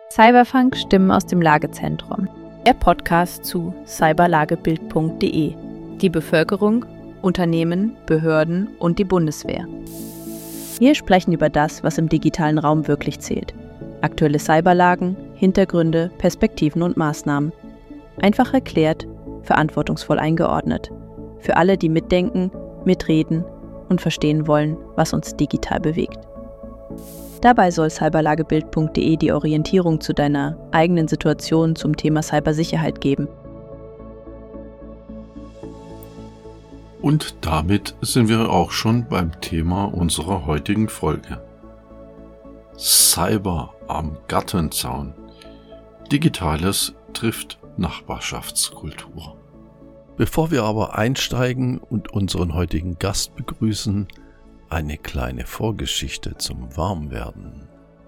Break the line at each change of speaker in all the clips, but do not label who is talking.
Cyberfunk Stimmen aus dem Lagezentrum. Der Podcast zu cyberlagebild.de. Die Bevölkerung, Unternehmen, Behörden und die Bundeswehr. Wir sprechen über das, was im digitalen Raum wirklich zählt. Aktuelle Cyberlagen, Hintergründe, Perspektiven und Maßnahmen. Einfach erklärt, verantwortungsvoll eingeordnet. Für alle, die mitdenken, mitreden und verstehen wollen, was uns digital bewegt. Dabei soll cyberlagebild.de die Orientierung zu deiner eigenen Situation zum Thema Cybersicherheit geben.
Und damit sind wir auch schon beim Thema unserer heutigen Folge. Cyber am Gartenzaun. Digitales trifft Nachbarschaftskultur.
Bevor wir aber einsteigen und unseren heutigen Gast begrüßen, eine kleine Vorgeschichte zum Warmwerden.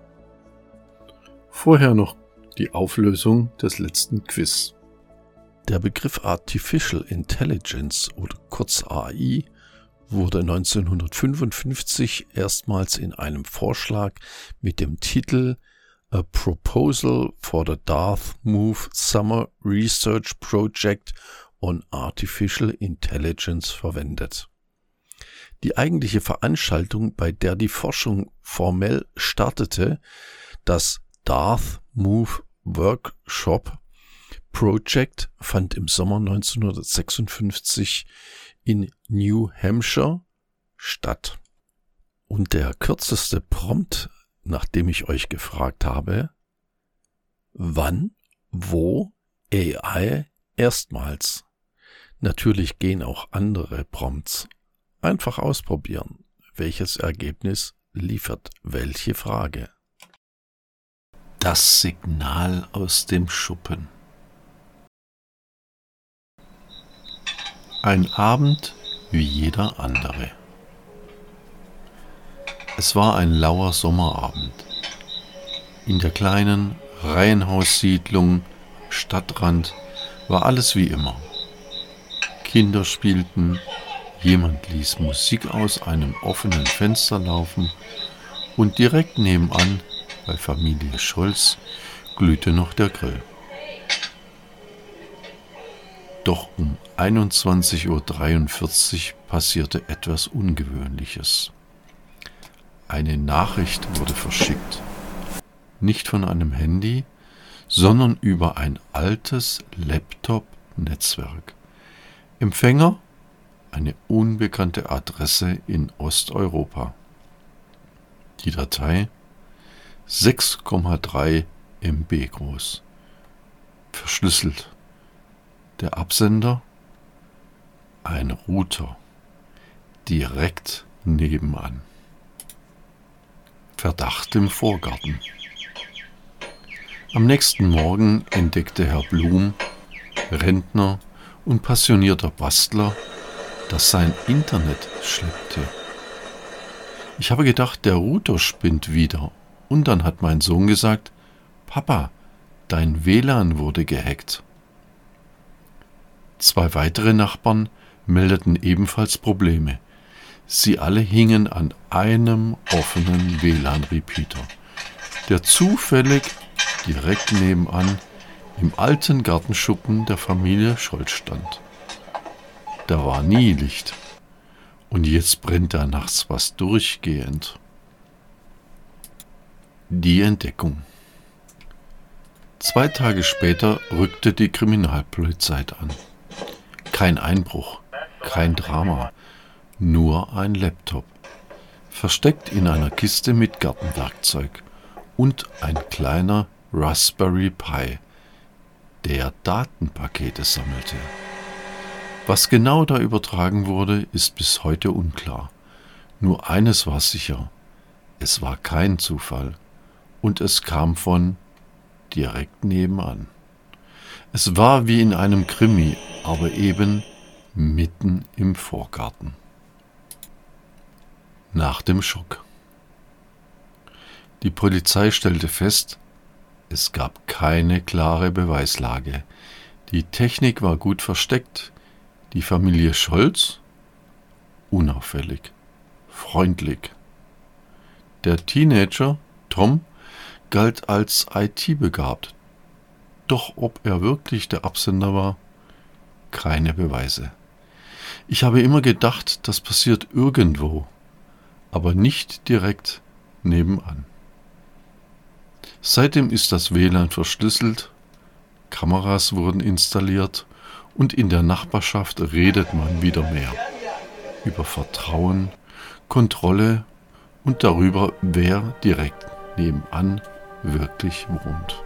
Vorher noch die Auflösung des letzten Quiz.
Der Begriff Artificial Intelligence oder kurz AI wurde 1955 erstmals in einem Vorschlag mit dem Titel A Proposal for the Dartmouth Summer Research Project on Artificial Intelligence verwendet. Die eigentliche Veranstaltung, bei der die Forschung formell startete, das Dartmouth Workshop Project, fand im Sommer 1956 in New Hampshire statt. Und der kürzeste Prompt, nach dem ich euch gefragt habe: Wann, wo, AI erstmals? Natürlich gehen auch andere Prompts. Einfach ausprobieren, welches Ergebnis liefert welche Frage.
Das Signal aus dem Schuppen. Ein Abend wie jeder andere. Es war ein lauer Sommerabend. In der kleinen Reihenhaussiedlung am Stadtrand war alles wie immer. Kinder spielten, jemand ließ Musik aus einem offenen Fenster laufen und direkt nebenan, bei Familie Scholz, glühte noch der Grill. Doch um 21:43 Uhr passierte etwas Ungewöhnliches. Eine Nachricht wurde verschickt. Nicht von einem Handy, sondern über ein altes Laptop-Netzwerk. Empfänger: eine unbekannte Adresse in Osteuropa. Die Datei 6,3 MB groß. Verschlüsselt. Der Absender: ein Router. Direkt nebenan. Verdacht im Vorgarten. Am nächsten Morgen entdeckte Herr Blum, Rentner und passionierter Bastler, dass sein Internet schleppte. Ich habe gedacht, der Router spinnt wieder. Und dann hat mein Sohn gesagt: Papa, dein WLAN wurde gehackt. 2 weitere Nachbarn meldeten ebenfalls Probleme. Sie alle hingen an einem offenen WLAN-Repeater, der zufällig direkt nebenan im alten Gartenschuppen der Familie Scholz stand. Da war nie Licht. Und jetzt brennt da nachts was durchgehend. Die Entdeckung. 2 Tage später rückte die Kriminalpolizei an. Kein Einbruch, kein Drama, nur ein Laptop. Versteckt in einer Kiste mit Gartenwerkzeug und ein kleiner Raspberry Pi, der Datenpakete sammelte. Was genau da übertragen wurde, ist bis heute unklar. Nur eines war sicher: es war kein Zufall und es kam von direkt nebenan. Es war wie in einem Krimi, aber eben mitten im Vorgarten. Nach dem Schock. Die Polizei stellte fest, es gab keine klare Beweislage. Die Technik war gut versteckt. Die Familie Scholz? Unauffällig, freundlich. Der Teenager, Tom, galt als IT-begabt. Doch ob er wirklich der Absender war? Keine Beweise. Ich habe immer gedacht, das passiert irgendwo, aber nicht direkt nebenan. Seitdem ist das WLAN verschlüsselt, Kameras wurden installiert und in der Nachbarschaft redet man wieder mehr über Vertrauen, Kontrolle und darüber, wer direkt nebenan wirklich wohnt.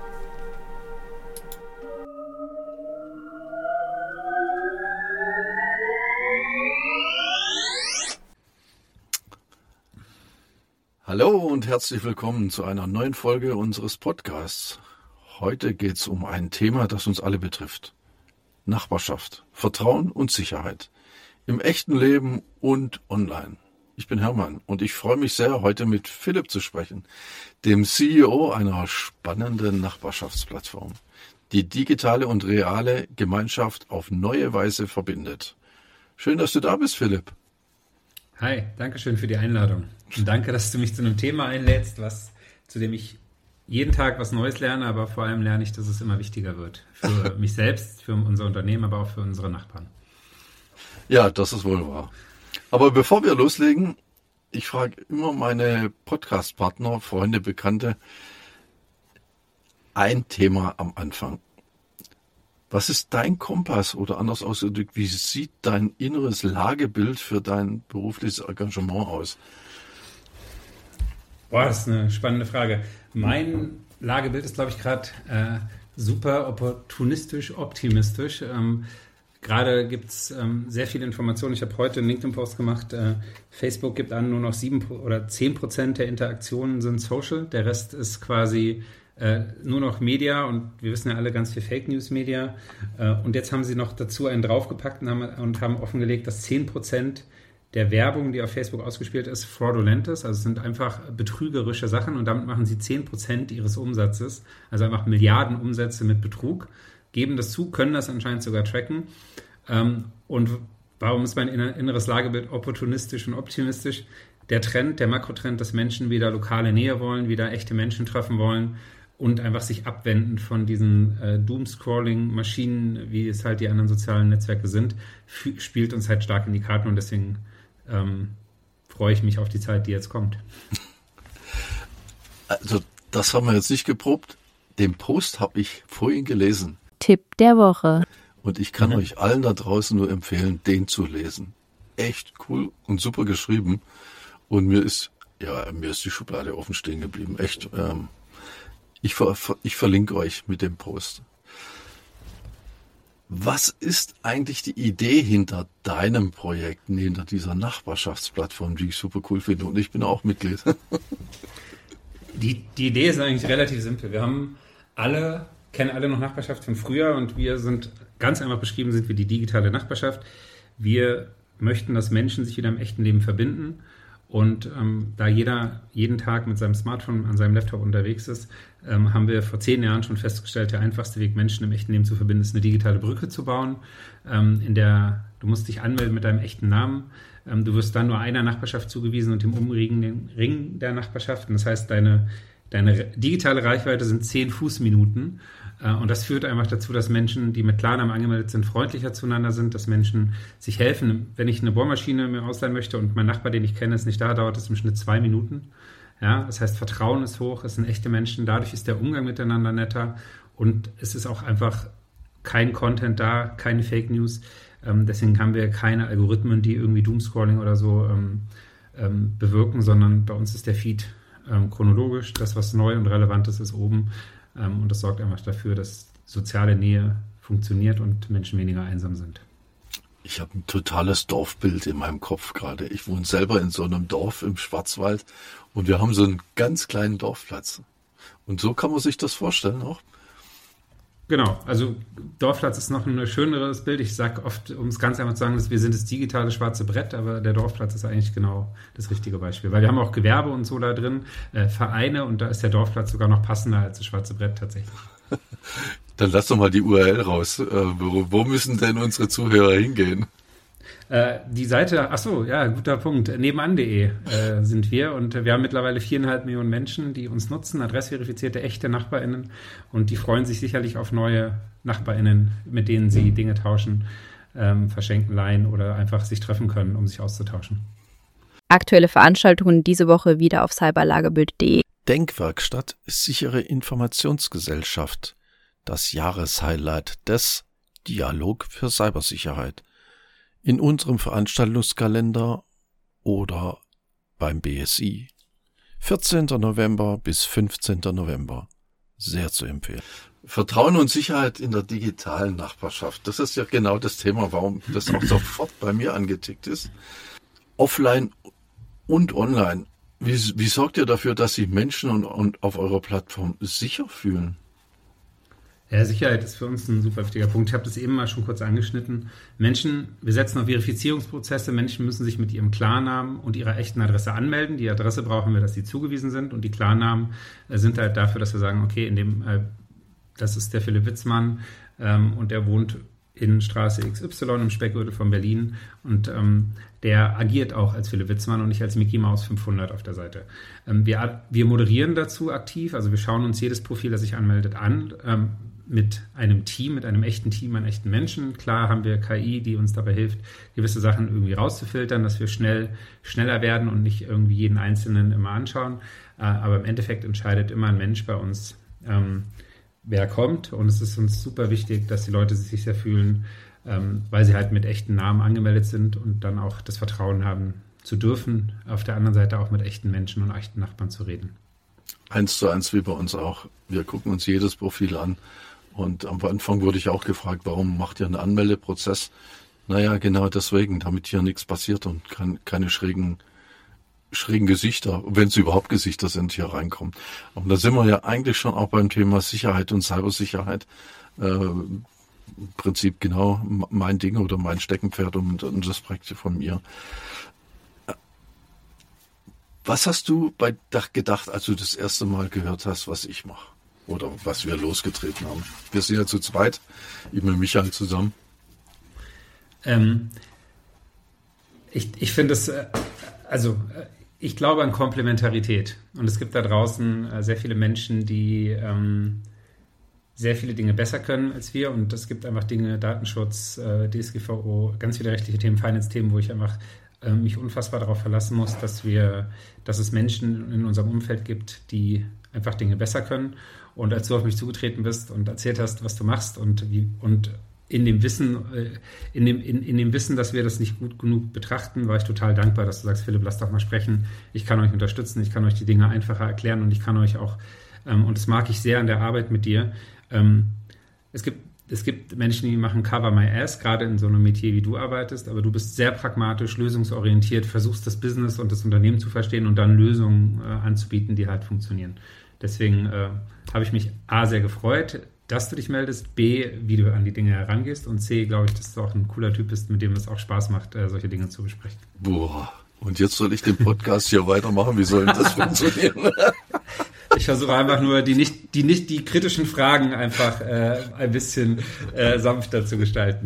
Hallo und herzlich willkommen zu einer neuen Folge unseres Podcasts. Heute geht es um ein Thema, das uns alle betrifft. Nachbarschaft, Vertrauen und Sicherheit. Im echten Leben und online. Ich bin Hermann und ich freue mich sehr, heute mit Philipp zu sprechen, dem CEO einer spannenden Nachbarschaftsplattform, die digitale und reale Gemeinschaft auf neue Weise verbindet. Schön, dass du da bist, Philipp.
Hi, danke schön für die Einladung. Und danke, dass du mich zu einem Thema einlädst, zu dem ich jeden Tag was Neues lerne, aber vor allem lerne ich, dass es immer wichtiger wird. Für mich selbst, für unser Unternehmen, aber auch für unsere Nachbarn.
Ja, das ist wohl wahr. Aber bevor wir loslegen, ich frage immer meine Podcast-Partner, Freunde, Bekannte, ein Thema am Anfang. Was ist dein Kompass oder anders ausgedrückt, wie sieht dein inneres Lagebild für dein berufliches Engagement aus?
Boah, das ist eine spannende Frage. Mein Lagebild ist, glaube ich, gerade super opportunistisch, optimistisch. Gerade gibt es sehr viele Informationen. Ich habe heute einen LinkedIn-Post gemacht. Facebook gibt an, nur noch 7 oder 10% der Interaktionen sind Social. Der Rest ist quasi nur noch Media und wir wissen ja alle ganz viel Fake News Media. Und jetzt haben sie noch dazu einen draufgepackt und haben offengelegt, dass 10% der Werbung, die auf Facebook ausgespielt ist, fraudulent ist. Also es sind einfach betrügerische Sachen und damit machen sie 10% ihres Umsatzes, also einfach Milliarden Umsätze mit Betrug, geben das zu, können das anscheinend sogar tracken. Und warum ist mein inneres Lagebild opportunistisch und optimistisch? Der Trend, der Makrotrend, dass Menschen wieder lokale Nähe wollen, wieder echte Menschen treffen wollen und einfach sich abwenden von diesen Doom-Scrolling-Maschinen, wie es halt die anderen sozialen Netzwerke sind, spielt uns halt stark in die Karten und deswegen freue ich mich auf die Zeit, die jetzt kommt.
Also das haben wir jetzt nicht geprobt. Den Post habe ich vorhin gelesen.
Tipp der Woche.
Und ich kann euch allen da draußen nur empfehlen, den zu lesen. Echt cool und super geschrieben. Und mir ist die Schublade offen stehen geblieben. Echt. Ich verlinke euch mit dem Post. Was ist eigentlich die Idee hinter deinem Projekt, hinter dieser Nachbarschaftsplattform, die ich super cool finde? Und ich bin auch Mitglied.
Die Idee ist eigentlich relativ simpel. Wir kennen alle noch Nachbarschaft von früher und wir sind ganz einfach beschrieben, sind wir die digitale Nachbarschaft. Wir möchten, dass Menschen sich wieder im echten Leben verbinden. Und da jeder jeden Tag mit seinem Smartphone an seinem Laptop unterwegs ist, haben wir vor 10 Jahren schon festgestellt, der einfachste Weg, Menschen im echten Leben zu verbinden, ist eine digitale Brücke zu bauen, in der du musst dich anmelden mit deinem echten Namen. Du wirst dann nur einer Nachbarschaft zugewiesen und dem umliegenden Ring der Nachbarschaft. Und das heißt, deine digitale Reichweite sind 10 Fußminuten. Und das führt einfach dazu, dass Menschen, die mit Klarnamen angemeldet sind, freundlicher zueinander sind, dass Menschen sich helfen. Wenn ich eine Bohrmaschine mir ausleihen möchte und mein Nachbar, den ich kenne, ist nicht da, dauert es im Schnitt 2 Minuten. Ja, das heißt, Vertrauen ist hoch, es sind echte Menschen, dadurch ist der Umgang miteinander netter und es ist auch einfach kein Content da, keine Fake News. Deswegen haben wir keine Algorithmen, die irgendwie Doomscrolling oder so bewirken, sondern bei uns ist der Feed chronologisch. Das, was neu und relevant ist oben. Und das sorgt einfach dafür, dass soziale Nähe funktioniert und Menschen weniger einsam sind.
Ich habe ein totales Dorfbild in meinem Kopf gerade. Ich wohne selber in so einem Dorf im Schwarzwald und wir haben so einen ganz kleinen Dorfplatz. Und so kann man sich das vorstellen auch.
Genau, also Dorfplatz ist noch ein schöneres Bild. Ich sage oft, um es ganz einfach zu sagen, dass wir sind das digitale schwarze Brett, aber der Dorfplatz ist eigentlich genau das richtige Beispiel. Weil wir haben auch Gewerbe und so da drin, Vereine und da ist der Dorfplatz sogar noch passender als das schwarze Brett tatsächlich.
Dann lass doch mal die URL raus. Wo müssen denn unsere Zuhörer hingehen?
Die Seite, guter Punkt, nebenan.de sind wir und wir haben mittlerweile 4,5 Millionen Menschen, die uns nutzen, adressverifizierte, echte NachbarInnen, und die freuen sich sicherlich auf neue NachbarInnen, mit denen sie Dinge tauschen, verschenken, leihen oder einfach sich treffen können, um sich auszutauschen.
Aktuelle Veranstaltungen diese Woche wieder auf cyberlagebild.de.
Denkwerkstatt Sichere Informationsgesellschaft. Das Jahreshighlight des Dialog für Cybersicherheit. In unserem Veranstaltungskalender oder beim BSI. 14. November bis 15. November. Sehr zu empfehlen.
Vertrauen und Sicherheit in der digitalen Nachbarschaft. Das ist ja genau das Thema, warum das auch sofort bei mir angetickt ist. Offline und online. Wie sorgt ihr dafür, dass sich Menschen und auf eurer Plattform sicher fühlen?
Ja, Sicherheit ist für uns ein super wichtiger Punkt. Ich habe das eben mal schon kurz angeschnitten. Wir setzen auf Verifizierungsprozesse. Menschen müssen sich mit ihrem Klarnamen und ihrer echten Adresse anmelden. Die Adresse brauchen wir, dass die zugewiesen sind. Und die Klarnamen sind halt dafür, dass wir sagen, okay, das ist der Philipp Witzmann und der wohnt in Straße XY im Speckgürtel von Berlin. Und der agiert auch als Philipp Witzmann und nicht als Mickey Mouse 500 auf der Seite. Wir moderieren dazu aktiv. Also wir schauen uns jedes Profil, das sich anmeldet, an. Mit einem Team, mit einem echten Team an echten Menschen. Klar haben wir KI, die uns dabei hilft, gewisse Sachen irgendwie rauszufiltern, dass wir schneller werden und nicht irgendwie jeden Einzelnen immer anschauen. Aber im Endeffekt entscheidet immer ein Mensch bei uns, wer kommt. Und es ist uns super wichtig, dass die Leute sich sicher fühlen, weil sie halt mit echten Namen angemeldet sind und dann auch das Vertrauen haben zu dürfen, auf der anderen Seite auch mit echten Menschen und echten Nachbarn zu reden.
1:1 wie bei uns auch. Wir gucken uns jedes Profil an. Und am Anfang wurde ich auch gefragt, warum macht ihr einen Anmeldeprozess? Naja, genau deswegen, damit hier nichts passiert und keine schrägen Gesichter, wenn es überhaupt Gesichter sind, hier reinkommen. Aber da sind wir ja eigentlich schon auch beim Thema Sicherheit und Cybersicherheit. Im Prinzip genau mein Ding oder mein Steckenpferd und das Projekt von mir. Was hast du gedacht, als du das erste Mal gehört hast, was ich mache? Oder was wir losgetreten haben? Wir sind ja zu zweit, ich mit Michael zusammen.
Ich finde es, ich glaube an Komplementarität. Und es gibt da draußen sehr viele Menschen, die sehr viele Dinge besser können als wir. Und es gibt einfach Dinge, Datenschutz, DSGVO, ganz viele rechtliche Themen, Finance-Themen, wo ich einfach mich unfassbar darauf verlassen muss, dass es Menschen in unserem Umfeld gibt, die einfach Dinge besser können. Und als du auf mich zugetreten bist und erzählt hast, was du machst und in dem Wissen, dass wir das nicht gut genug betrachten, war ich total dankbar, dass du sagst, Philipp, lass doch mal sprechen. Ich kann euch unterstützen, ich kann euch die Dinge einfacher erklären und ich kann euch auch, und das mag ich sehr an der Arbeit mit dir. Es gibt Menschen, die machen Cover My Ass, gerade in so einem Metier, wie du arbeitest, aber du bist sehr pragmatisch, lösungsorientiert, versuchst das Business und das Unternehmen zu verstehen und dann Lösungen anzubieten, die halt funktionieren. Deswegen habe ich mich A, sehr gefreut, dass du dich meldest, B, wie du an die Dinge herangehst und C, glaube ich, dass du auch ein cooler Typ bist, mit dem es auch Spaß macht, solche Dinge zu besprechen.
Boah, und jetzt soll ich den Podcast hier weitermachen, wie soll das funktionieren?
Ich versuche einfach nur, die kritischen Fragen einfach ein bisschen sanfter zu gestalten.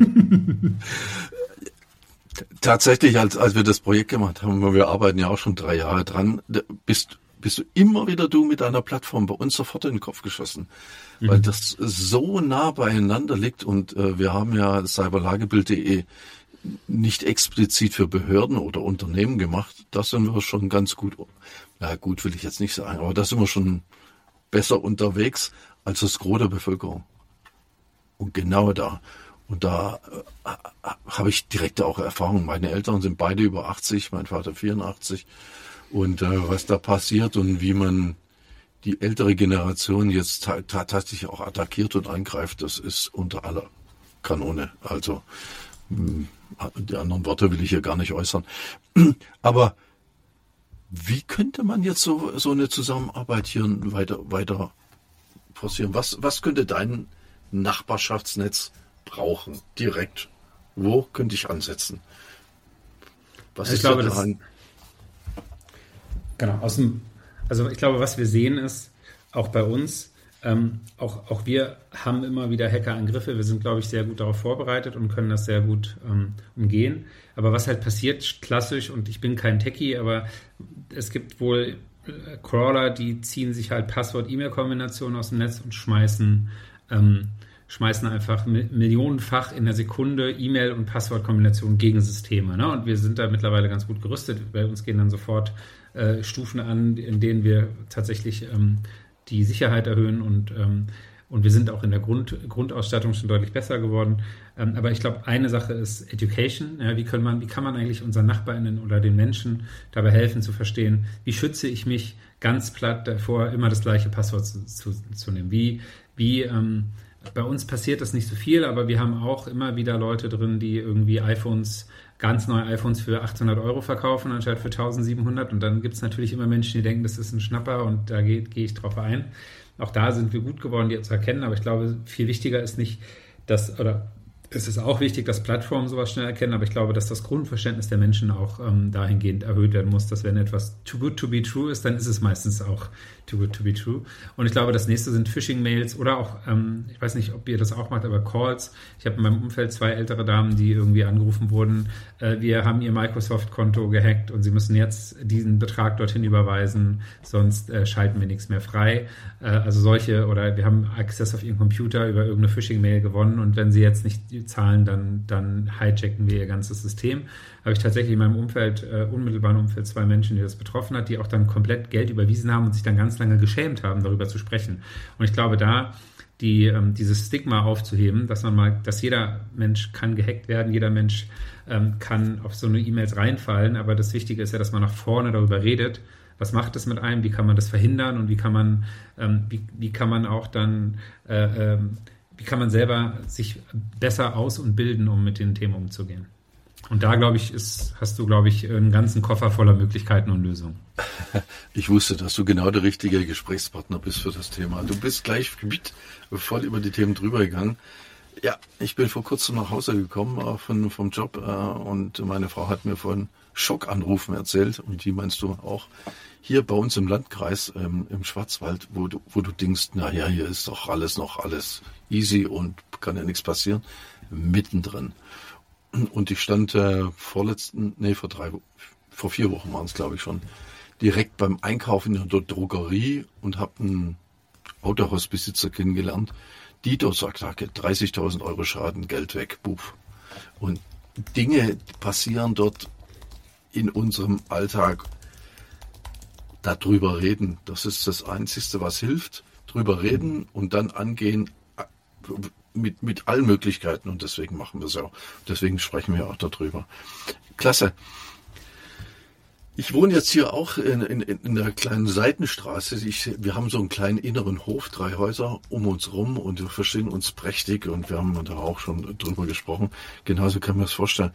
Tatsächlich, als wir das Projekt gemacht haben, wir arbeiten ja auch schon 3 Jahre dran, bist du immer wieder mit deiner Plattform bei uns sofort in den Kopf geschossen, weil das so nah beieinander liegt und wir haben ja cyberlagebild.de nicht explizit für Behörden oder Unternehmen gemacht. Da sind wir schon ganz gut, gut will ich jetzt nicht sagen, aber da sind wir schon besser unterwegs als das Gros der Bevölkerung. Und genau da. Und da habe ich direkte auch Erfahrung. Meine Eltern sind beide über 80, mein Vater 84. Und was da passiert und wie man die ältere Generation jetzt tatsächlich auch attackiert und angreift, das ist unter aller Kanone. Also die anderen Worte will ich hier gar nicht äußern. Aber wie könnte man jetzt so eine Zusammenarbeit hier weiter forcieren? Was könnte dein Nachbarschaftsnetz brauchen? Direkt. Wo könnte ich ansetzen? Was
ich
ist
glaube,
da dran?
Genau, also ich glaube, was wir sehen ist, auch bei uns, Auch wir haben immer wieder Hackerangriffe. Wir sind, glaube ich, sehr gut darauf vorbereitet und können das sehr gut umgehen. Aber was halt passiert, klassisch, und ich bin kein Techie, aber es gibt wohl Crawler, die ziehen sich halt Passwort-E-Mail-Kombinationen aus dem Netz und schmeißen einfach millionenfach in der Sekunde E-Mail- und Passwortkombinationen gegen Systeme. Ne? Und wir sind da mittlerweile ganz gut gerüstet. Bei uns gehen dann sofort Stufen an, in denen wir tatsächlich die Sicherheit erhöhen und wir sind auch in der Grundausstattung schon deutlich besser geworden. Aber ich glaube, eine Sache ist Education. Ja, wie kann man eigentlich unseren NachbarInnen oder den Menschen dabei helfen zu verstehen, wie schütze ich mich ganz platt davor, immer das gleiche Passwort zu nehmen? Bei uns passiert das nicht so viel, aber wir haben auch immer wieder Leute drin, die irgendwie ganz neue iPhones für 800 € verkaufen, anstatt für 1700. Und dann gibt es natürlich immer Menschen, die denken, das ist ein Schnapper und da gehe ich drauf ein. Auch da sind wir gut geworden, die zu erkennen. Aber ich glaube, viel wichtiger ist nicht, es ist auch wichtig, dass Plattformen sowas schnell erkennen, aber ich glaube, dass das Grundverständnis der Menschen auch dahingehend erhöht werden muss, dass wenn etwas too good to be true ist, dann ist es meistens auch too good to be true. Und ich glaube, das nächste sind Phishing-Mails oder auch, ich weiß nicht, ob ihr das auch macht, aber Calls. Ich habe in meinem Umfeld 2 ältere Damen, die irgendwie angerufen wurden, wir haben ihr Microsoft-Konto gehackt und sie müssen jetzt diesen Betrag dorthin überweisen, sonst schalten wir nichts mehr frei. Also solche, oder wir haben Access auf ihren Computer über irgendeine Phishing-Mail gewonnen und wenn sie jetzt nicht zahlen, dann hijacken wir ihr ganzes System. Habe ich tatsächlich in meinem unmittelbaren Umfeld 2 Menschen, die das betroffen hat, die auch dann komplett Geld überwiesen haben und sich dann ganz lange geschämt haben, darüber zu sprechen. Und ich glaube, da dieses Stigma aufzuheben, dass jeder Mensch kann gehackt werden, jeder Mensch kann auf so eine E-Mails reinfallen, aber das Wichtige ist ja, dass man nach vorne darüber redet. Was macht das mit einem? Wie kann man das verhindern? Und wie kann man auch dann wie kann man selber sich besser aus- und bilden, um mit den Themen umzugehen? Und da, glaube ich, hast du, einen ganzen Koffer voller Möglichkeiten und Lösungen.
Ich wusste, dass du genau der richtige Gesprächspartner bist für das Thema. Du bist gleich voll über die Themen drüber gegangen. Ja, ich bin vor kurzem nach Hause gekommen vom Job und meine Frau hat mir von Schockanrufen erzählt und die meinst du auch hier bei uns im Landkreis im Schwarzwald, wo du denkst, naja, hier ist doch alles easy und kann ja nichts passieren, mittendrin. Und ich stand vor 4 Wochen waren es, glaube ich schon, direkt beim Einkaufen in der Drogerie und habe einen Autohausbesitzer kennengelernt, die dort sagt, 30.000 € Schaden, Geld weg, buff. Und Dinge passieren dort in unserem Alltag. Darüber reden, das ist das Einzige, was hilft. Drüber reden und dann angehen mit allen Möglichkeiten. Und deswegen machen wir es auch. Deswegen sprechen wir auch darüber. Klasse. Ich wohne jetzt hier auch in der kleinen Seitenstraße. Wir haben so einen kleinen inneren Hof, 3 Häuser um uns rum und wir verstehen uns prächtig und wir haben da auch schon drüber gesprochen. Genauso kann man es vorstellen.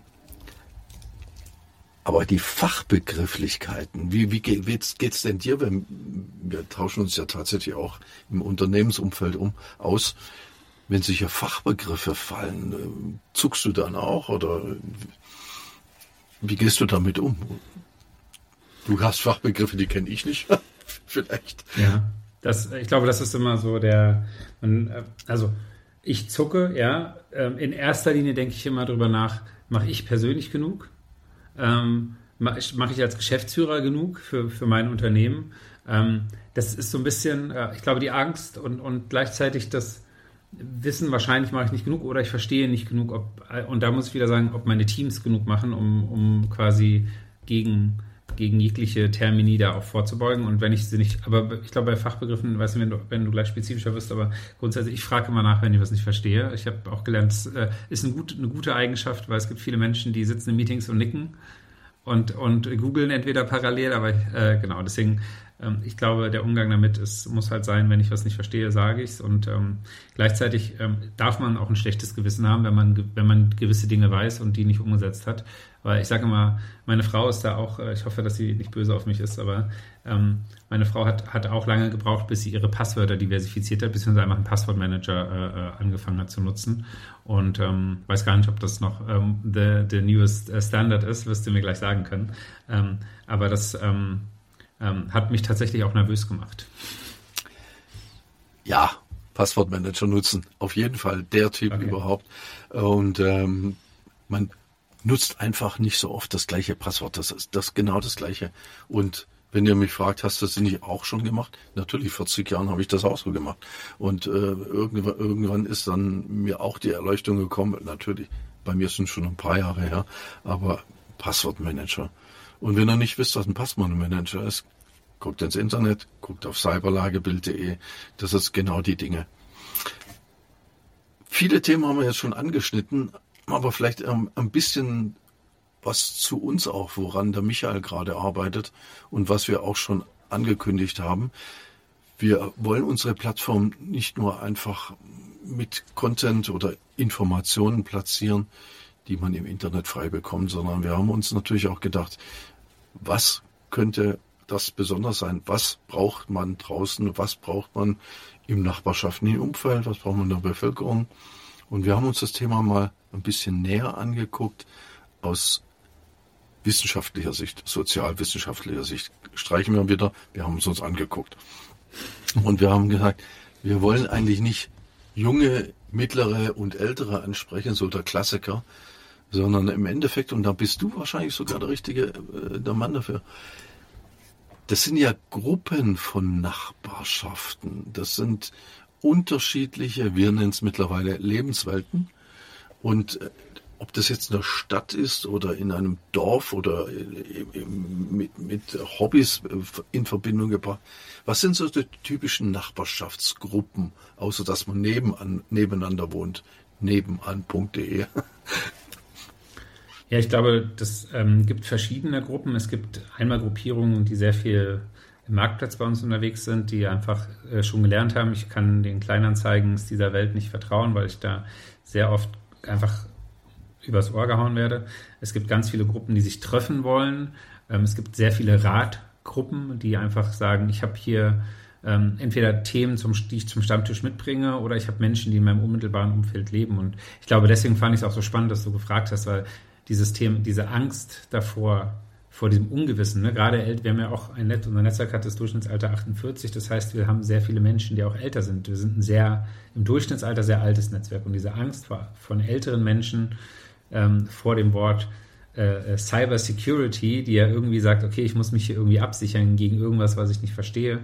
Aber die Fachbegrifflichkeiten, wie geht's denn dir? Wir tauschen uns ja tatsächlich auch im Unternehmensumfeld aus. Wenn solche Fachbegriffe fallen, zuckst du dann auch oder wie gehst du damit um? Du hast Fachbegriffe, die kenne ich nicht, vielleicht.
Ja, ich glaube, das ist immer so also ich zucke, ja. In erster Linie denke ich immer drüber nach, mache ich persönlich genug? Mache ich als Geschäftsführer genug für mein Unternehmen? Das ist so ein bisschen, ich glaube, die Angst und gleichzeitig das Wissen, wahrscheinlich mache ich nicht genug oder ich verstehe nicht genug, und da muss ich wieder sagen, ob meine Teams genug machen, um quasi gegen jegliche Termini da auch vorzubeugen. Und wenn ich sie nicht, aber ich glaube, bei Fachbegriffen, weißt du, wenn du gleich spezifischer wirst, aber grundsätzlich, ich frage immer nach, wenn ich was nicht verstehe. Ich habe auch gelernt, es ist eine gute Eigenschaft, weil es gibt viele Menschen, die sitzen in Meetings und nicken und googeln entweder parallel, aber genau, deswegen, ich glaube, der Umgang damit muss halt sein, wenn ich was nicht verstehe, sage ich es. Und gleichzeitig darf man auch ein schlechtes Gewissen haben, wenn man gewisse Dinge weiß und die nicht umgesetzt hat. Weil ich sage immer, meine Frau ist da auch, ich hoffe, dass sie nicht böse auf mich ist, aber meine Frau hat auch lange gebraucht, bis sie ihre Passwörter diversifiziert hat, beziehungsweise einfach einen Passwortmanager angefangen hat zu nutzen. Und weiß gar nicht, ob das noch the newest Standard ist, wirst du mir gleich sagen können. Aber das hat mich tatsächlich auch nervös gemacht.
Ja, Passwortmanager nutzen. Auf jeden Fall der Typ überhaupt. Und man nutzt einfach nicht so oft das gleiche Passwort. Das ist genau das gleiche. Und wenn ihr mich fragt, hast du das nicht auch schon gemacht? Natürlich, 40 Jahren habe ich das auch so gemacht. Und irgendwann ist dann mir auch die Erleuchtung gekommen. Natürlich, bei mir sind schon ein paar Jahre her, aber Passwortmanager. Und wenn ihr nicht wisst, was ein Passwortmanager ist, guckt ins Internet, guckt auf cyberlagebild.de. Das ist genau die Dinge. Viele Themen haben wir jetzt schon angeschnitten, aber vielleicht ein bisschen was zu uns auch, woran der Michael gerade arbeitet und was wir auch schon angekündigt haben. Wir wollen unsere Plattform nicht nur einfach mit Content oder Informationen platzieren, die man im Internet frei bekommt, sondern wir haben uns natürlich auch gedacht, was könnte das besonders sein? Was braucht man draußen? Was braucht man im nachbarschaftlichen Umfeld? Was braucht man in der Bevölkerung? Und wir haben uns das Thema mal ein bisschen näher angeguckt aus wissenschaftlicher Sicht, sozialwissenschaftlicher Sicht. Streichen wir wieder, wir haben es uns angeguckt. Und wir haben gesagt, wir wollen eigentlich nicht junge, mittlere und ältere ansprechen, so der Klassiker, sondern im Endeffekt, und da bist du wahrscheinlich sogar der Mann dafür, das sind ja Gruppen von Nachbarschaften. Das sind unterschiedliche, wir nennen es mittlerweile Lebenswelten. Und ob das jetzt in der Stadt ist oder in einem Dorf oder mit Hobbys in Verbindung gebracht. Was sind so die typischen Nachbarschaftsgruppen, außer dass man nebeneinander wohnt? Nebenan.de.
Ja, ich glaube, das gibt verschiedene Gruppen. Es gibt einmal Gruppierungen, die sehr viel im Marktplatz bei uns unterwegs sind, die einfach schon gelernt haben, ich kann den Kleinanzeigen dieser Welt nicht vertrauen, weil ich da sehr oft einfach übers Ohr gehauen werde. Es gibt ganz viele Gruppen, die sich treffen wollen. Es gibt sehr viele Ratgruppen, die einfach sagen, ich habe hier entweder Themen, die ich zum Stammtisch mitbringe, oder ich habe Menschen, die in meinem unmittelbaren Umfeld leben. Und ich glaube, deswegen fand ich es auch so spannend, dass du gefragt hast, weil dieses Thema, diese Angst davor, vor diesem Ungewissen, ne? Gerade wir haben ja auch unser Netzwerk hat das Durchschnittsalter 48, das heißt, wir haben sehr viele Menschen, die auch älter sind. Wir sind im Durchschnittsalter sehr altes Netzwerk, und diese Angst von älteren Menschen vor dem Wort Cyber Security, die ja irgendwie sagt, okay, ich muss mich hier irgendwie absichern gegen irgendwas, was ich nicht verstehe.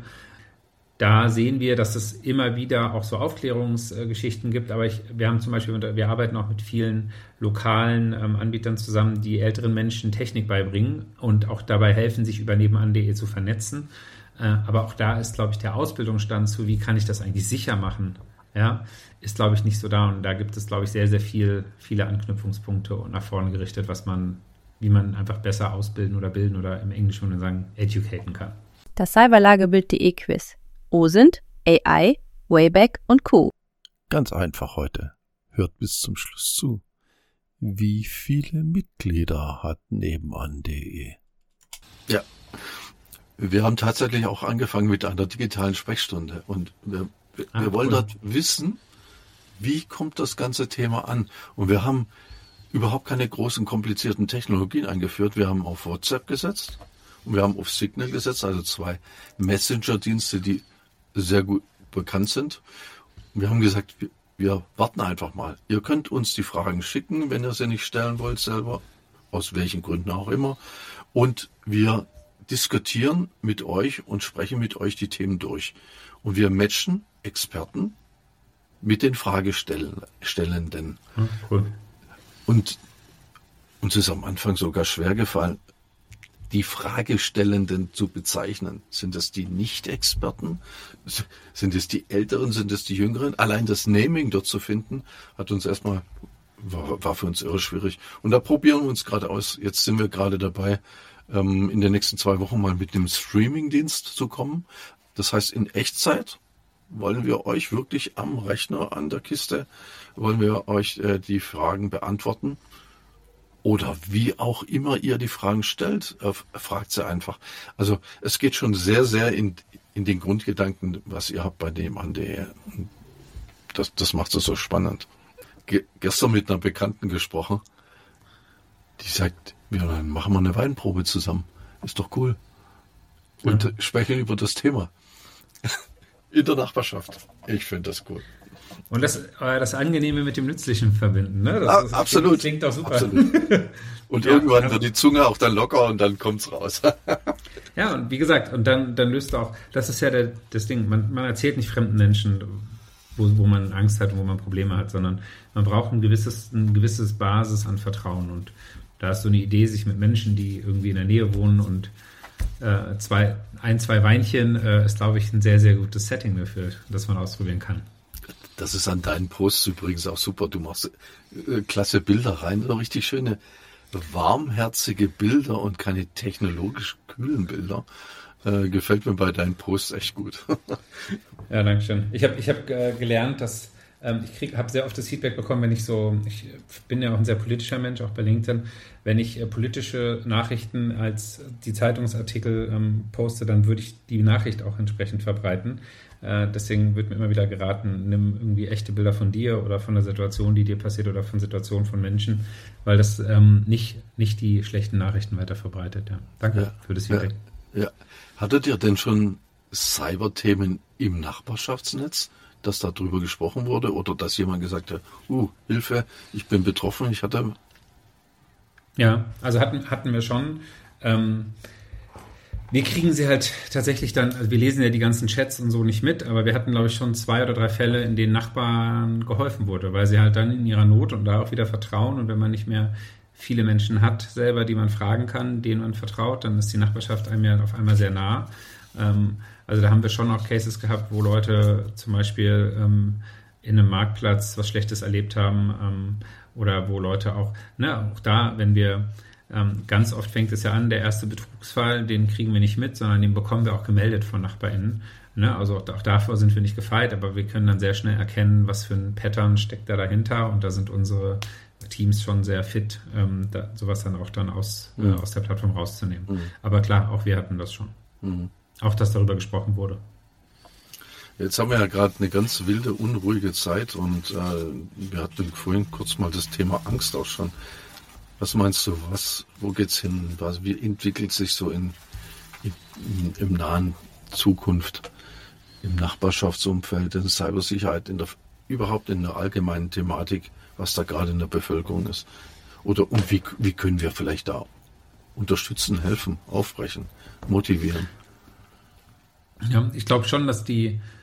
Da sehen wir, dass es immer wieder auch so Aufklärungsgeschichten gibt, aber wir haben zum Beispiel, wir arbeiten auch mit vielen lokalen Anbietern zusammen, die älteren Menschen Technik beibringen und auch dabei helfen, sich über nebenan.de zu vernetzen. Aber auch da ist, glaube ich, der Ausbildungsstand zu, wie kann ich das eigentlich sicher machen, ja, ist, glaube ich, nicht so da. Und da gibt es, glaube ich, sehr, sehr viele Anknüpfungspunkte und nach vorne gerichtet, wie man einfach besser ausbilden oder im Englischen würde man sagen, educaten kann.
Das cyberlagebild.de Quiz. OSINT, AI, Wayback und Co.
Ganz einfach heute. Hört bis zum Schluss zu. Wie viele Mitglieder hat nebenan.de?
Ja, wir haben tatsächlich auch angefangen mit einer digitalen Sprechstunde. Und wir wollen dort wissen, wie kommt das ganze Thema an. Und wir haben überhaupt keine großen, komplizierten Technologien eingeführt. Wir haben auf WhatsApp gesetzt und wir haben auf Signal gesetzt, also 2 Messenger-Dienste, die sehr gut bekannt sind. Wir haben gesagt, wir warten einfach mal. Ihr könnt uns die Fragen schicken, wenn ihr sie nicht stellen wollt selber, aus welchen Gründen auch immer. Und wir diskutieren mit euch und sprechen mit euch die Themen durch. Und wir matchen Experten mit den Fragestellenden.
Cool.
Und uns ist am Anfang sogar schwer gefallen, die Fragestellenden zu bezeichnen. Sind das die Nicht-Experten? Sind es die Älteren? Sind es die Jüngeren? Allein das Naming dort zu finden, war für uns irre schwierig. Und da probieren wir uns gerade aus. Jetzt sind wir gerade dabei, in den nächsten 2 Wochen mal mit einem Streaming-Dienst zu kommen. Das heißt, in Echtzeit wollen wir euch wirklich am Rechner, an der Kiste, wollen wir euch die Fragen beantworten. Oder wie auch immer ihr die Fragen stellt, fragt sie einfach. Also es geht schon sehr, sehr in den Grundgedanken, was ihr habt bei nebenan.de. Das macht es so spannend. Gestern mit einer Bekannten gesprochen, die sagt, ja, dann machen wir eine Weinprobe zusammen. Ist doch cool. Und sprechen über das Thema. in der Nachbarschaft. Ich finde das gut.
Und das Angenehme mit dem Nützlichen verbinden, ne?
Absolut.
Klingt doch super.
Absolut. Und irgendwann wird die Zunge auch dann locker und dann kommt's raus.
Ja, und wie gesagt, und dann löst du auch, das ist ja das Ding, man erzählt nicht fremden Menschen, wo man Angst hat und wo man Probleme hat, sondern man braucht ein gewisses Basis an Vertrauen. Und da ist so eine Idee, sich mit Menschen, die irgendwie in der Nähe wohnen und zwei Weinchen, ist, glaube ich, ein sehr, sehr gutes Setting dafür, das man ausprobieren kann.
Das ist an deinen Posts übrigens auch super. Du machst klasse Bilder rein, so richtig schöne, warmherzige Bilder und keine technologisch kühlen Bilder. Gefällt mir bei deinen Posts echt gut.
Ja, danke schön. Ich hab gelernt, dass ich habe sehr oft das Feedback bekommen, ich bin ja auch ein sehr politischer Mensch, auch bei LinkedIn, wenn ich politische Nachrichten als die Zeitungsartikel poste, dann würde ich die Nachricht auch entsprechend verbreiten. Deswegen wird mir immer wieder geraten, nimm irgendwie echte Bilder von dir oder von der Situation, die dir passiert oder von Situationen von Menschen, weil das nicht die schlechten Nachrichten weiter verbreitet. Ja. Danke für das Feedback.
Ja. Hattet ihr denn schon Cyberthemen im Nachbarschaftsnetz, dass da drüber gesprochen wurde oder dass jemand gesagt hat, Hilfe, ich bin betroffen, ich hatte...
Ja, also hatten wir schon. Wir kriegen sie halt tatsächlich dann, also wir lesen ja die ganzen Chats und so nicht mit, aber wir hatten, glaube ich, schon 2 oder 3 Fälle, in denen Nachbarn geholfen wurde, weil sie halt dann in ihrer Not und da auch wieder vertrauen, und wenn man nicht mehr viele Menschen hat selber, die man fragen kann, denen man vertraut, dann ist die Nachbarschaft einem ja auf einmal sehr nah. Also da haben wir schon auch Cases gehabt, wo Leute zum Beispiel in einem Marktplatz was Schlechtes erlebt haben, oder wo Leute auch da, wenn wir ganz oft fängt es ja an, der erste Betrugsfall, den kriegen wir nicht mit, sondern den bekommen wir auch gemeldet von NachbarInnen. Ne? Also auch davor sind wir nicht gefeit, aber wir können dann sehr schnell erkennen, was für ein Pattern steckt da dahinter, und da sind unsere Teams schon sehr fit, sowas dann auch aus der Plattform rauszunehmen. Mhm. Aber klar, auch wir hatten das schon. Mhm. Auch, dass darüber gesprochen wurde.
Jetzt haben wir ja gerade eine ganz wilde, unruhige Zeit, und wir hatten vorhin kurz mal das Thema Angst auch schon. Was meinst du, wo geht's hin? Wie entwickelt sich so im nahen Zukunft, im Nachbarschaftsumfeld, in Cybersicherheit, überhaupt in der allgemeinen Thematik, was da gerade in der Bevölkerung ist? Und wie können wir vielleicht da unterstützen, helfen, aufbrechen, motivieren?
Ja, ich glaube schon, dass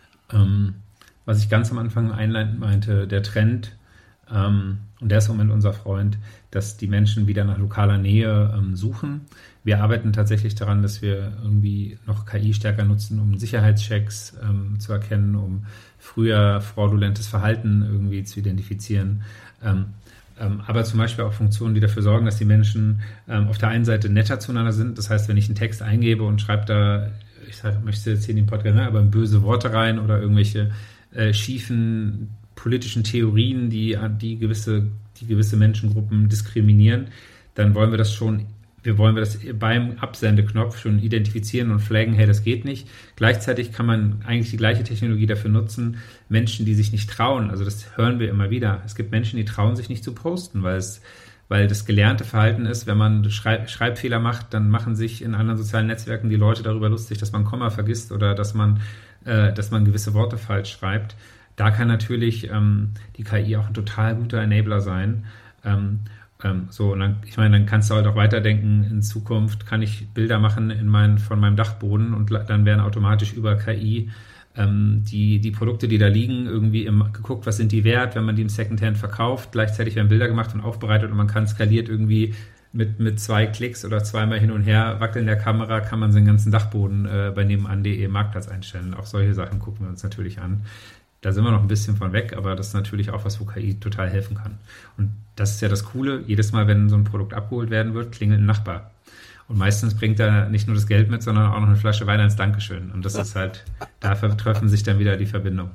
was ich ganz am Anfang einleitend meinte, der Trend, und der ist im Moment unser Freund, dass die Menschen wieder nach lokaler Nähe suchen. Wir arbeiten tatsächlich daran, dass wir irgendwie noch KI stärker nutzen, um Sicherheitschecks zu erkennen, um früher fraudulentes Verhalten irgendwie zu identifizieren. Aber zum Beispiel auch Funktionen, die dafür sorgen, dass die Menschen auf der einen Seite netter zueinander sind. Das heißt, wenn ich einen Text eingebe und schreibe da, möchte jetzt hier in den Podcast, aber böse Worte rein oder irgendwelche schiefen politischen Theorien, die gewisse Menschengruppen diskriminieren, dann wollen wir das beim Absendeknopf schon identifizieren und flaggen, hey, das geht nicht. Gleichzeitig kann man eigentlich die gleiche Technologie dafür nutzen, Menschen, die sich nicht trauen, also das hören wir immer wieder. Es gibt Menschen, die trauen sich nicht zu posten, weil das gelernte Verhalten ist, wenn man Schreibfehler macht, dann machen sich in anderen sozialen Netzwerken die Leute darüber lustig, dass man Komma vergisst oder dass man gewisse Worte falsch schreibt. Da kann natürlich die KI auch ein total guter Enabler sein. Und dann kannst du halt auch weiterdenken, in Zukunft kann ich Bilder machen von meinem Dachboden, und dann werden automatisch über KI die Produkte, die da liegen, irgendwie geguckt, was sind die wert, wenn man die im Secondhand verkauft. Gleichzeitig werden Bilder gemacht und aufbereitet, und man kann skaliert irgendwie mit 2 Klicks oder zweimal hin und her wackeln der Kamera, kann man seinen ganzen Dachboden bei nebenan.de Marktplatz einstellen. Auch solche Sachen gucken wir uns natürlich an. Da sind wir noch ein bisschen von weg, aber das ist natürlich auch was, wo KI total helfen kann. Und das ist ja das Coole, jedes Mal, wenn so ein Produkt abgeholt werden wird, klingelt ein Nachbar. Und meistens bringt er nicht nur das Geld mit, sondern auch noch eine Flasche Wein als Dankeschön. Und das ist halt, da treffen sich dann wieder die Verbindung.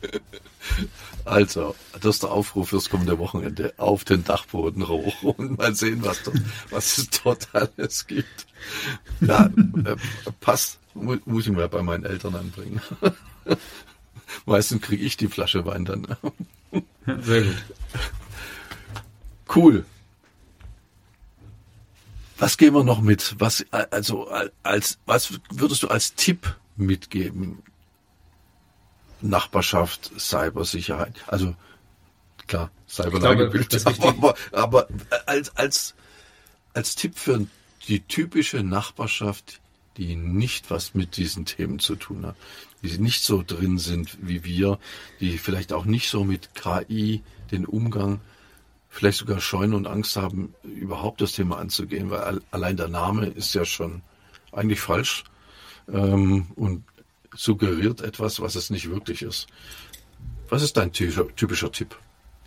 Also, das ist der Aufruf fürs kommende Wochenende. Auf den Dachboden hoch und mal sehen, was es dort alles gibt. Ja, passt. Muss ich mal bei meinen Eltern anbringen. Meistens kriege ich die Flasche Wein dann.
Ja, sehr gut.
Cool. Was geben wir noch mit? Was würdest du als Tipp mitgeben? Nachbarschaft, Cybersicherheit. Also klar, Cyberlagebild. Aber als Tipp für die typische Nachbarschaft, die nicht was mit diesen Themen zu tun hat, die nicht so drin sind wie wir, die vielleicht auch nicht so mit KI den Umgang, vielleicht sogar scheuen und Angst haben, überhaupt das Thema anzugehen, weil allein der Name ist ja schon eigentlich falsch und suggeriert etwas, was es nicht wirklich ist. Was ist dein typischer Tipp?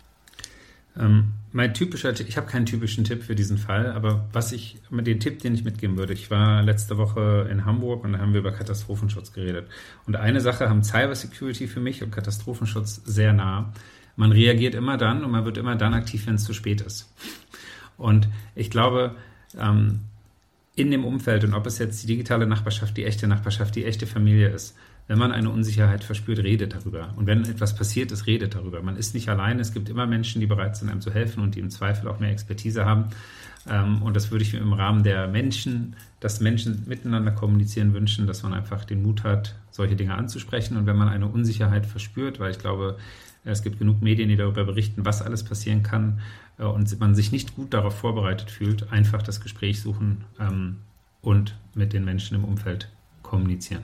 Mein typischer Tipp, ich habe keinen typischen Tipp für diesen Fall, aber den Tipp, den ich mitgeben würde, ich war letzte Woche in Hamburg und da haben wir über Katastrophenschutz geredet. Und eine Sache haben Cybersecurity für mich und Katastrophenschutz sehr nah. Man reagiert immer dann und man wird immer dann aktiv, wenn es zu spät ist. Und ich glaube, in dem Umfeld, und ob es jetzt die digitale Nachbarschaft, die echte Familie ist, wenn man eine Unsicherheit verspürt, redet darüber. Und wenn etwas passiert ist, redet darüber. Man ist nicht alleine. Es gibt immer Menschen, die bereit sind, einem zu helfen und die im Zweifel auch mehr Expertise haben. Und das würde ich mir im Rahmen der Menschen, dass Menschen miteinander kommunizieren, wünschen, dass man einfach den Mut hat, solche Dinge anzusprechen. Und wenn man eine Unsicherheit verspürt, weil ich glaube, es gibt genug Medien, die darüber berichten, was alles passieren kann und man sich nicht gut darauf vorbereitet fühlt, einfach das Gespräch suchen und mit den Menschen im Umfeld kommunizieren.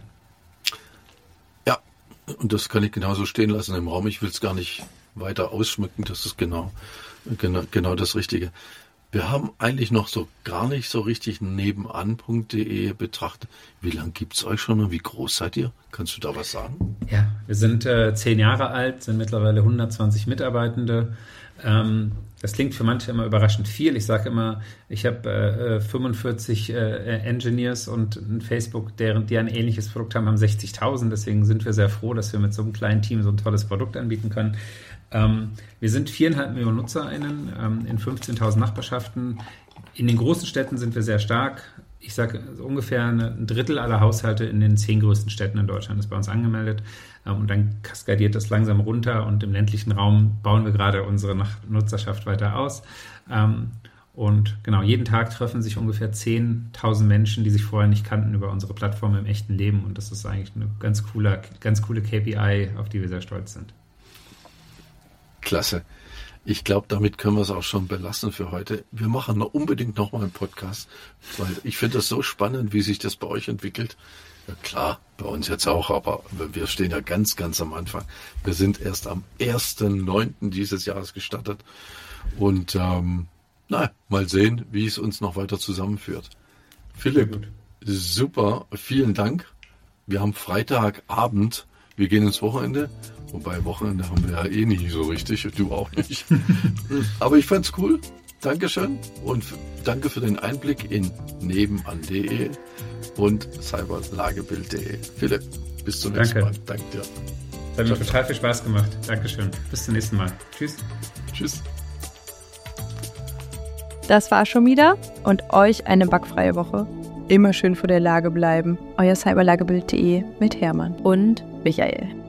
Und das kann ich genauso stehen lassen im Raum. Ich will es gar nicht weiter ausschmücken. Das ist genau das Richtige. Wir haben eigentlich noch so gar nicht so richtig nebenan.de betrachtet. Wie lange gibt es euch schon und wie groß seid ihr? Kannst du da was sagen?
Ja, wir sind 10 Jahre alt, sind mittlerweile 120 Mitarbeitende. Das klingt für manche immer überraschend viel. Ich sage immer, ich habe 45 Engineers und ein Facebook, die ein ähnliches Produkt haben 60.000. Deswegen sind wir sehr froh, dass wir mit so einem kleinen Team so ein tolles Produkt anbieten können. Wir sind 4,5 Millionen NutzerInnen in 15.000 Nachbarschaften. In den großen Städten sind wir sehr stark. Ich sage, ungefähr ein Drittel aller Haushalte in den 10 größten Städten in Deutschland ist bei uns angemeldet. Und dann kaskadiert das langsam runter und im ländlichen Raum bauen wir gerade unsere Nutzerschaft weiter aus. Und genau, jeden Tag treffen sich ungefähr 10.000 Menschen, die sich vorher nicht kannten, über unsere Plattform im echten Leben. Und das ist eigentlich eine ganz coole KPI, auf die wir sehr stolz sind.
Klasse. Ich glaube, damit können wir es auch schon belassen für heute. Wir machen unbedingt nochmal einen Podcast, weil ich finde das so spannend, wie sich das bei euch entwickelt. Ja klar, bei uns jetzt auch, aber wir stehen ja ganz, ganz am Anfang. Wir sind erst am 1.9. dieses Jahres gestartet und mal sehen, wie es uns noch weiter zusammenführt. Philipp, super, vielen Dank. Wir haben Freitagabend, wir gehen ins Wochenende. Wobei Wochenende haben wir ja eh nie so richtig, du auch nicht. Aber ich fand's cool. Dankeschön und danke für den Einblick in nebenan.de und cyberlagebild.de. Philipp, bis zum nächsten Mal. Danke dir.
Es hat mir total viel Spaß gemacht. Dankeschön. Bis zum nächsten Mal. Tschüss.
Tschüss.
Das war schon wieder und euch eine bugfreie Woche. Immer schön vor der Lage bleiben. Euer cyberlagebild.de mit Hermann und Michael.